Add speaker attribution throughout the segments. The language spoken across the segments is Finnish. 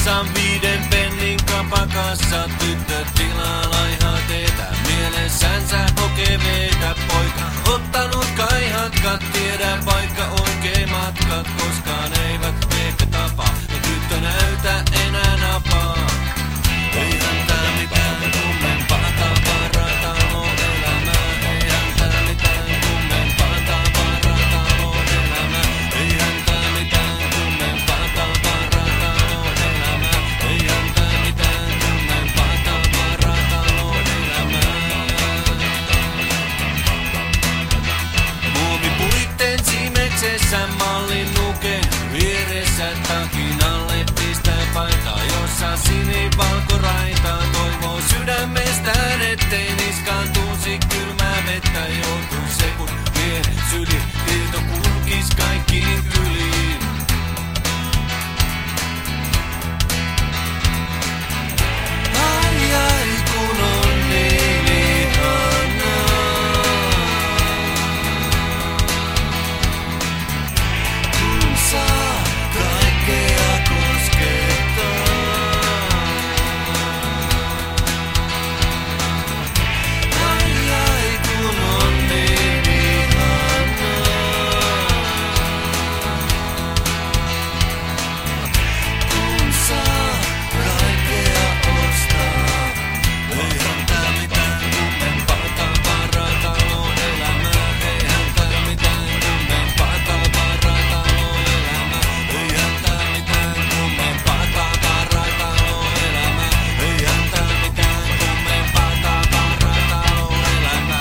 Speaker 1: Maksan 5 pennin kapakassa, tyttö tilaa laihaa teetä. Mielessänsä hokee veetä, poika ottanut kaihatkat. Tiedä paikka oikein matkat, koskaan eivät ehkä tapaa. Ja tyttö näytä enää napaa. Ei häntä mitään kummempaa tavaraa, taloelämää. Ei häntä mitään kummempaa tavaraa, taloelämää. Ei häntä mitään kummempaa tavaraa, taloelämää. Ei häntä mitään kummempaa tavaraa, taloelämää. Muovipuitten siimeksessä mallin nuke vieressä takin alle pistää paitaa, jossa sinivalkoraita toivoo sydämestään, ettei niskaan tuusi kylmää vettä. Joutuu se kun vie syli, tieto kulkis kaikkiin kyliin. Ai ai kun on niin ihanaa, kun saa kaikkea koskettaa. Ai ai kun on niin ihanaa, kun saa kaikkea ostaa. Ei häntä mitään kummempaa tavaraa, taloelämää. Ei häntä mitään kummempaa tavaraa, taloelämää. Ei häntä mitään kummempaa tavaraa, taloelämää. Ei häntä mitään kummempaa tavaraa, taloelämää.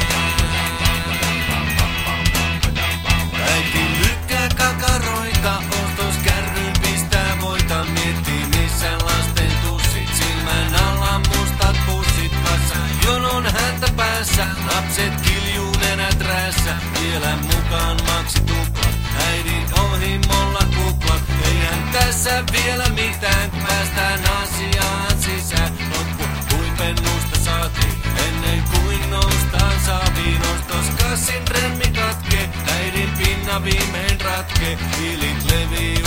Speaker 1: Äiti lykkää kakaroita, ostoskärryn pistää voita. Miettii missä lasten tussit, silmän alla mustat pussit kassa. Jonon häntä päässä, lapset kiljuu nenät räässä. Vielä mukaan maksi tuplat, äidin ohimolla kuplat. Eihän tässä vielä mitään, kun päästään asiaan sisään. Loppu huipennusta saatiin, ennen kuin noustaan saaviin. Ostoskassin remmi katkee, äidin pinna viimein ratkee. Hiilit levii